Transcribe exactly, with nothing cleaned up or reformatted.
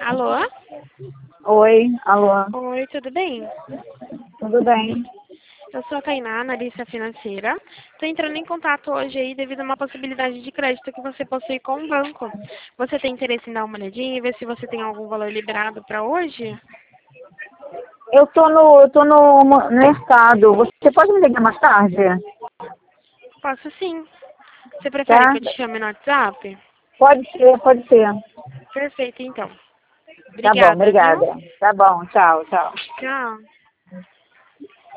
Alô? Oi, alô, Oi, tudo bem? tudo bem? Eu sou a Tainá, analista financeira. Estou entrando em contato hoje aí devido a uma possibilidade de crédito que você possui com o banco. Você tem interesse em dar uma olhadinha e ver se você tem algum valor liberado para hoje? Eu tô no, eu tô no mo- mercado. Você pode me ligar mais tarde? Posso sim. Você prefere Tá? que eu te chame no WhatsApp? Pode ser, pode ser. Perfeito, então. Tá bom, Obrigada, viu? obrigada. Tá bom, tchau, tchau. Tchau.